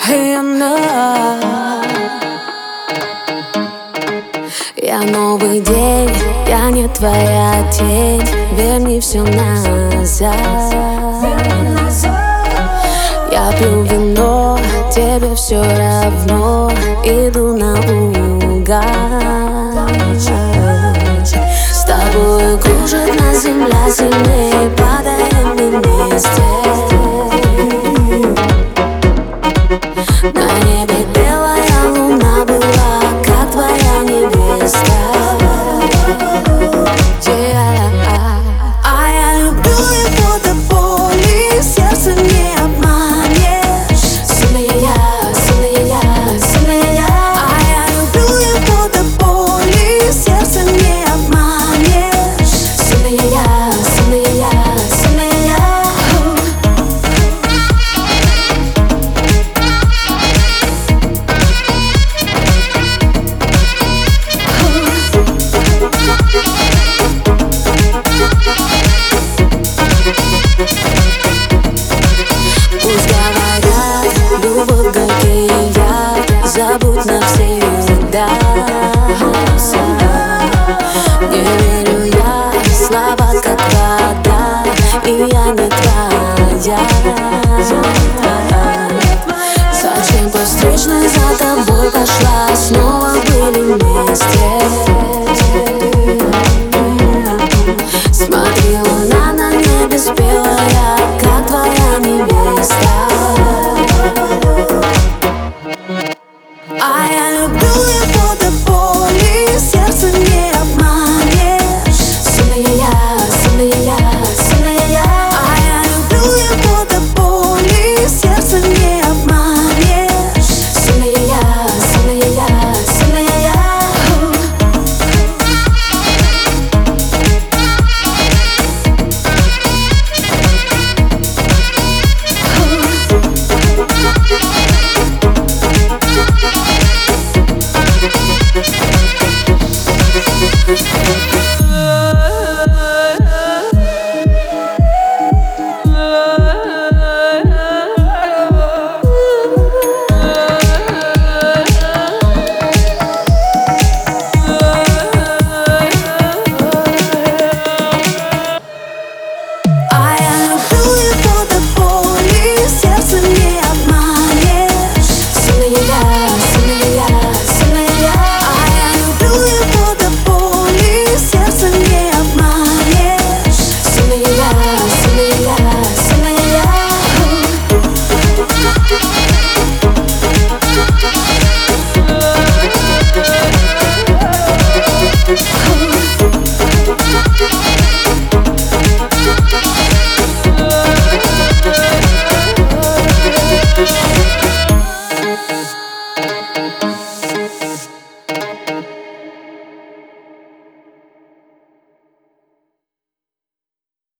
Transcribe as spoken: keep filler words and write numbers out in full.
you know. Я новый день, я не твоя тень. Верни все назад. Я пью вино, тебе все равно. Иду наугад. С тобой кружит на земля сильнее, падаем мы вместе. На небе белая луна была, как твоя невеста. Yeah. А я люблю его до боли, сердце не обманешь. Сильная я, сильная я, сильная я. А я люблю его до боли, сердце не обманешь. Сильная я, сильная я, сильная я. Пусть говорят, любовь горький яд, забудь навсегда. Не верю я, слова как вода, и я не твоя.